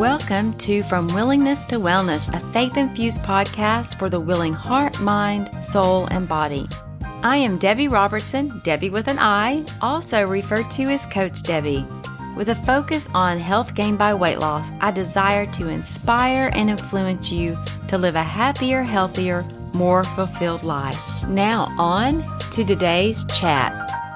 Welcome to From Willingness to Wellness, a faith-infused podcast for the willing heart, mind, soul, and body. I am Debbie Robertson, Debbie with an I, also referred to as Coach Debbie. With a focus on health gained by weight loss, I desire to inspire and influence you to live a happier, healthier, more fulfilled life. Now on to today's chat.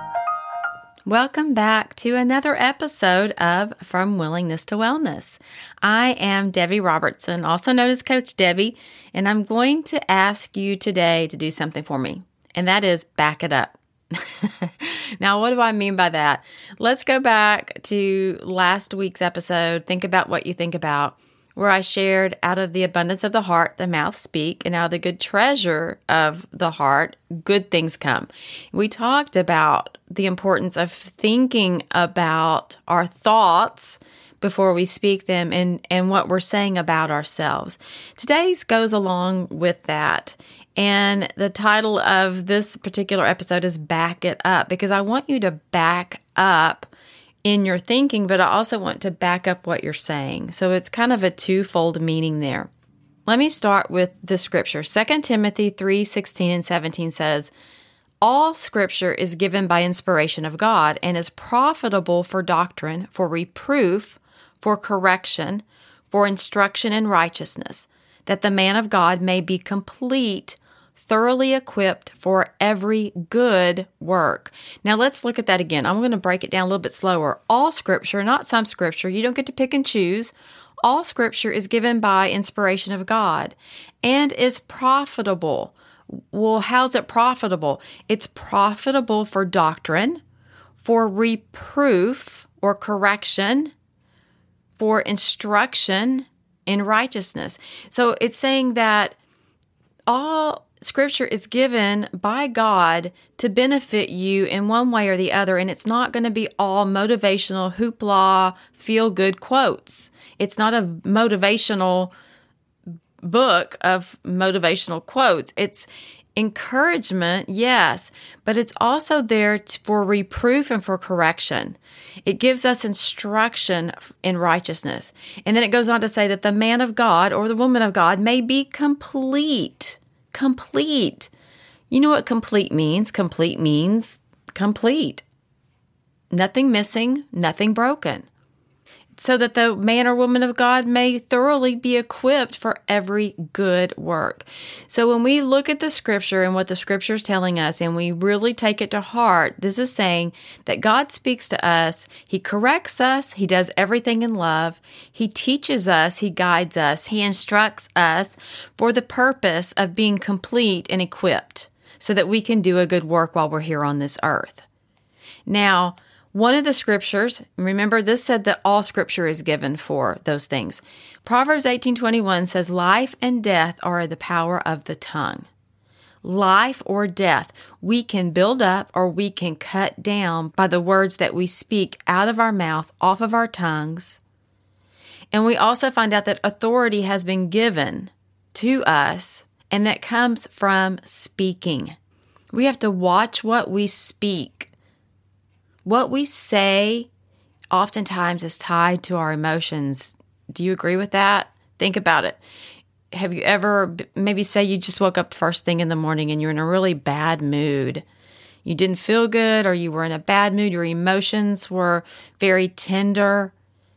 Welcome back to another episode of From Willingness to Wellness. I am Debbie Robertson, also known as Coach Debbie, and I'm going to ask you today to do something for me, and that is back it up. Now, what do I mean by that? Let's go back to last week's episode, Think About What You Think About, where I shared out of the abundance of the heart, the mouth speak, and out of the good treasure of the heart, good things come. We talked about the importance of thinking about our thoughts before we speak them and what we're saying about ourselves. Today's goes along with that. And the title of this particular episode is Back It Up, because I want you to back up in your thinking, but I also want to back up what you're saying. So it's kind of a twofold meaning there. Let me start with the scripture. 2 Timothy 3:16 and 17 says, "All scripture is given by inspiration of God and is profitable for doctrine, for reproof, for correction, for instruction in righteousness, that the man of God may be complete, thoroughly equipped for every good work." Now let's look at that again. I'm going to break it down a little bit slower. All scripture, not some scripture. You don't get to pick and choose. All scripture is given by inspiration of God and is profitable. Well, how's it profitable? It's profitable for doctrine, for reproof or correction, for instruction in righteousness. So it's saying that all Scripture is given by God to benefit you in one way or the other, and it's not going to be all motivational, hoopla, feel-good quotes. It's not a motivational book of motivational quotes. It's encouragement, yes, but it's also there for reproof and for correction. It gives us instruction in righteousness. And then it goes on to say that the man of God or the woman of God may be complete. Complete. You know what complete means? Complete means complete. Nothing missing, nothing broken. So that the man or woman of God may thoroughly be equipped for every good work. So when we look at the scripture and what the scripture is telling us and we really take it to heart, this is saying that God speaks to us, He corrects us, He does everything in love, He teaches us, He guides us, He instructs us for the purpose of being complete and equipped so that we can do a good work while we're here on this earth. Now, one of the scriptures, remember this said that all scripture is given for those things. Proverbs 18:21 says, "Life and death are the power of the tongue." Life or death, we can build up or we can cut down by the words that we speak out of our mouth, off of our tongues. And we also find out that authority has been given to us, and that comes from speaking. We have to watch what we speak. What we say oftentimes is tied to our emotions. Do you agree with that? Think about it. Have you ever, maybe say you just woke up first thing in the morning and you're in a really bad mood. You didn't feel good or you were in a bad mood. Your emotions were very tender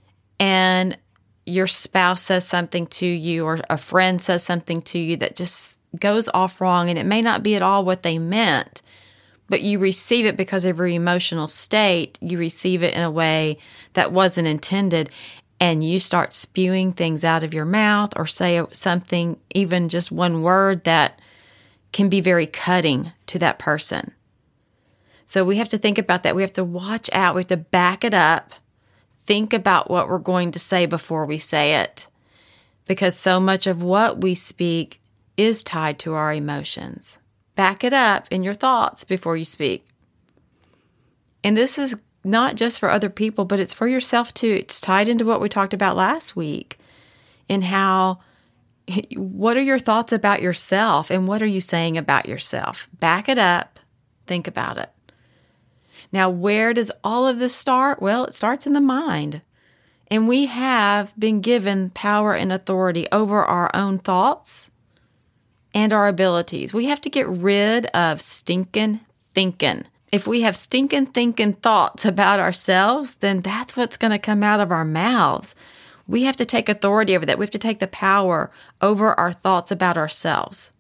and your spouse says something to you or a friend says something to you that just goes off wrong and it may not be at all what they meant. But you receive it because of your emotional state. You receive it in a way that wasn't intended. And you start spewing things out of your mouth or say something, even just one word that can be very cutting to that person. So we have to think about that. We have to watch out. We have to back it up. Think about what we're going to say before we say it. Because so much of what we speak is tied to our emotions. Back it up in your thoughts before you speak. And this is not just for other people, but it's for yourself too. It's tied into what we talked about last week in how, what are your thoughts about yourself and what are you saying about yourself? Back it up. Think about it. Now, where does all of this start? Well, it starts in the mind. And we have been given power and authority over our own thoughts and our abilities. We have to get rid of stinking thinking. If we have stinking thinking thoughts about ourselves, then that's what's going to come out of our mouths. We have to take authority over that. We have to take the power over our thoughts about ourselves.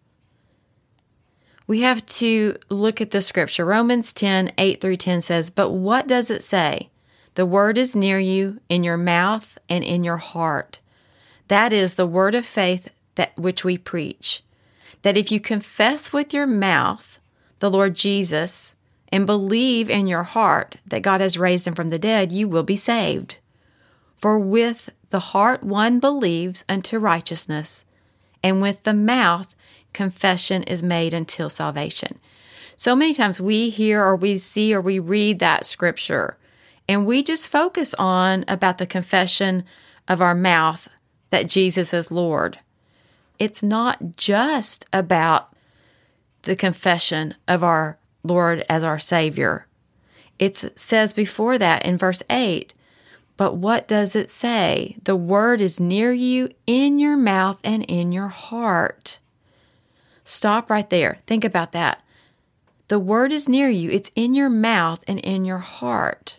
We have to look at the scripture. Romans 10:8-10 says, "But what does it say? The word is near you, in your mouth and in your heart. That is the word of faith that which we preach. That if you confess with your mouth the Lord Jesus and believe in your heart that God has raised him from the dead, you will be saved. For with the heart one believes unto righteousness, and with the mouth confession is made until salvation." So many times we hear or we see or we read that scripture, and we just focus on about the confession of our mouth that Jesus is Lord. It's not just about the confession of our Lord as our Savior. It says before that in verse 8, but what does it say? The word is near you, in your mouth and in your heart. Stop right there. Think about that. The word is near you. It's in your mouth and in your heart.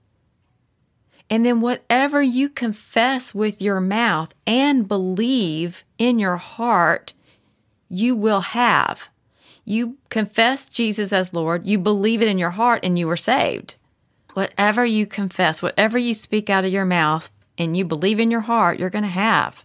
And then whatever you confess with your mouth and believe in your heart, you will have. You confess Jesus as Lord, you believe it in your heart, and you are saved. Whatever you confess, whatever you speak out of your mouth, and you believe in your heart, you're going to have.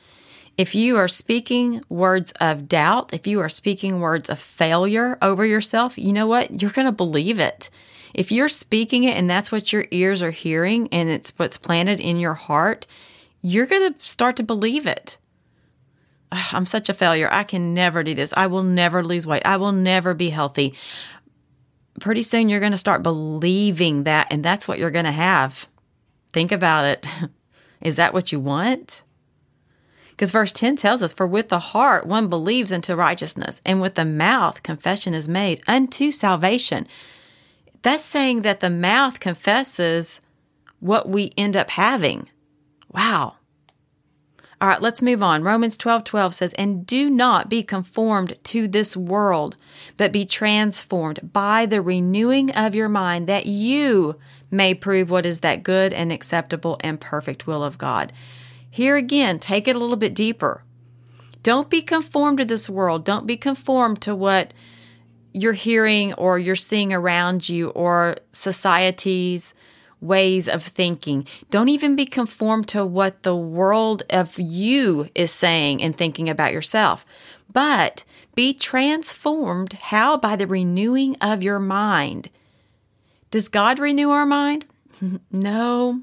If you are speaking words of doubt, if you are speaking words of failure over yourself, you know what? You're going to believe it. If you're speaking it and that's what your ears are hearing and it's what's planted in your heart, you're going to start to believe it. I'm such a failure. I can never do this. I will never lose weight. I will never be healthy. Pretty soon you're going to start believing that, and that's what you're going to have. Think about it. Is that what you want? Because verse 10 tells us, for with the heart one believes unto righteousness, and with the mouth confession is made unto salvation. That's saying that the mouth confesses what we end up having. Wow. All right, let's move on. Romans 12:12 says, and do not be conformed to this world, but be transformed by the renewing of your mind, that you may prove what is that good and acceptable and perfect will of God. Here again, take it a little bit deeper. Don't be conformed to this world. Don't be conformed to what you're hearing or you're seeing around you or society's ways of thinking. Don't even be conformed to what the world of you is saying and thinking about yourself. But be transformed. How? By the renewing of your mind. Does God renew our mind? No.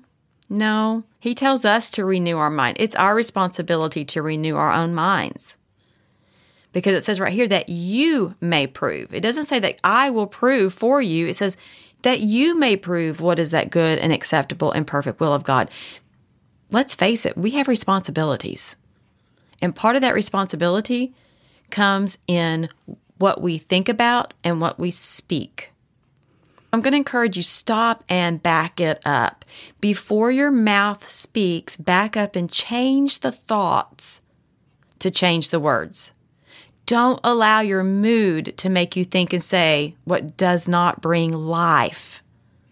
He tells us to renew our mind. It's our responsibility to renew our own minds. Because it says right here that you may prove. It doesn't say that I will prove for you. It says that you may prove what is that good and acceptable and perfect will of God. Let's face it, we have responsibilities. And part of that responsibility comes in what we think about and what we speak. I'm going to encourage you, stop and back it up. Before your mouth speaks, back up and change the thoughts to change the words. Don't allow your mood to make you think and say what does not bring life.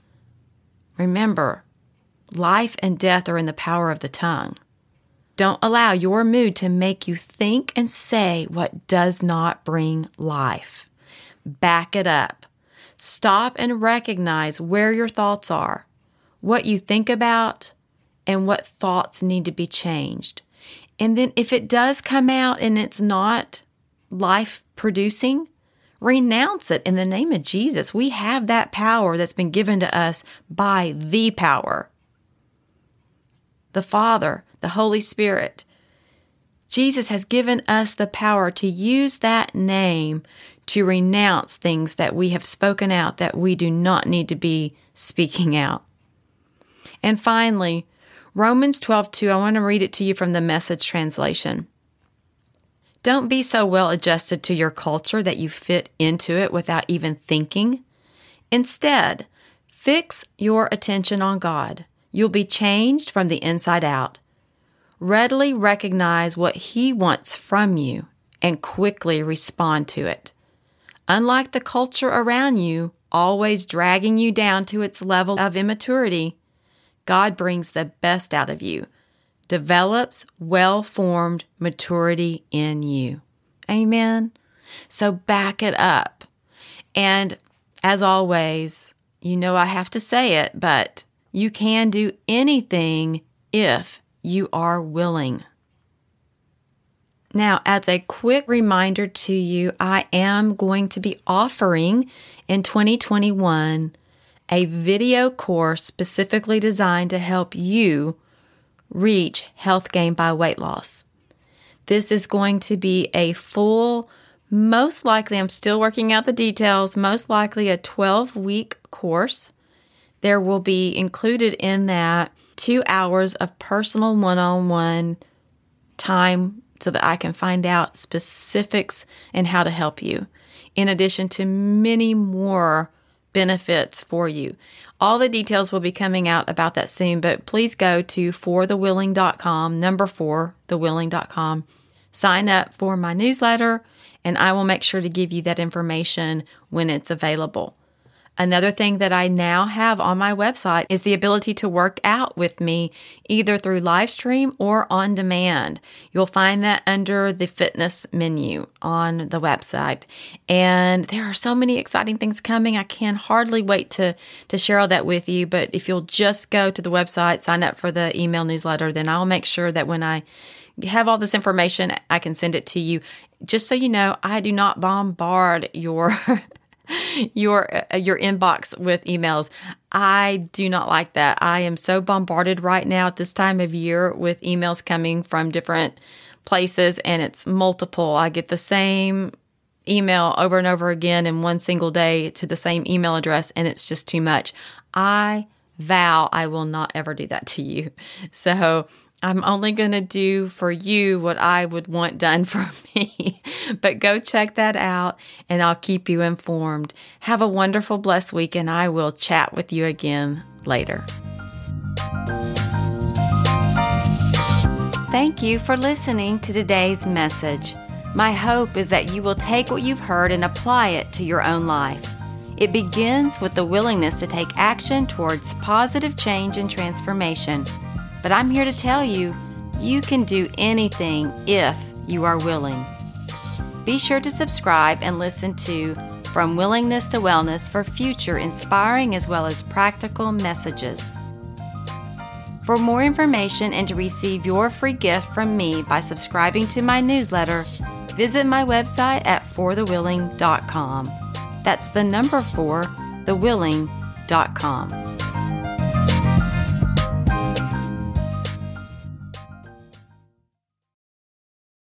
Remember, life and death are in the power of the tongue. Don't allow your mood to make you think and say what does not bring life. Back it up. Stop and recognize where your thoughts are, what you think about, and what thoughts need to be changed. And then if it does come out and it's not life producing, renounce it in the name of Jesus. We have that power that's been given to us by the power. The Father, the Holy Spirit. Jesus has given us the power to use that name to renounce things that we have spoken out that we do not need to be speaking out. And finally, Romans 12:2, I want to read it to you from the Message translation. Don't be so well adjusted to your culture that you fit into it without even thinking. Instead, fix your attention on God. You'll be changed from the inside out. Readily recognize what He wants from you and quickly respond to it. Unlike the culture around you, always dragging you down to its level of immaturity, God brings the best out of you, develops well-formed maturity in you. Amen? So back it up. And as always, you know I have to say it, but you can do anything if you are willing. Now, as a quick reminder to you, I am going to be offering in 2021 a video course specifically designed to help you reach health gain by weight loss. This is going to be a full, most likely, I'm still working out the details, most likely a 12-week course. There will be included in that 2 hours of personal one-on-one time so that I can find out specifics and how to help you, in addition to many more benefits for you. All the details will be coming out about that soon, but please go to forthewilling.com, 4thewilling.com, sign up for my newsletter, and I will make sure to give you that information when it's available. Another thing that I now have on my website is the ability to work out with me either through live stream or on demand. You'll find that under the fitness menu on the website. And there are so many exciting things coming. I can hardly wait to share all that with you. But if you'll just go to the website, sign up for the email newsletter, then I'll make sure that when I have all this information, I can send it to you. Just so you know, I do not bombard your inbox with emails. I do not like that. I am so bombarded right now at this time of year with emails coming from different places, and it's multiple. I get the same email over and over again in one single day to the same email address, and it's just too much. I vow I will not ever do that to you. So I'm only going to do for you what I would want done for me. But go check that out, and I'll keep you informed. Have a wonderful, blessed week, and I will chat with you again later. Thank you for listening to today's message. My hope is that you will take what you've heard and apply it to your own life. It begins with the willingness to take action towards positive change and transformation. But I'm here to tell you, you can do anything if you are willing. Be sure to subscribe and listen to From Willingness to Wellness for future inspiring as well as practical messages. For more information and to receive your free gift from me by subscribing to my newsletter, visit my website at forthewilling.com. That's the number 4, thewilling.com.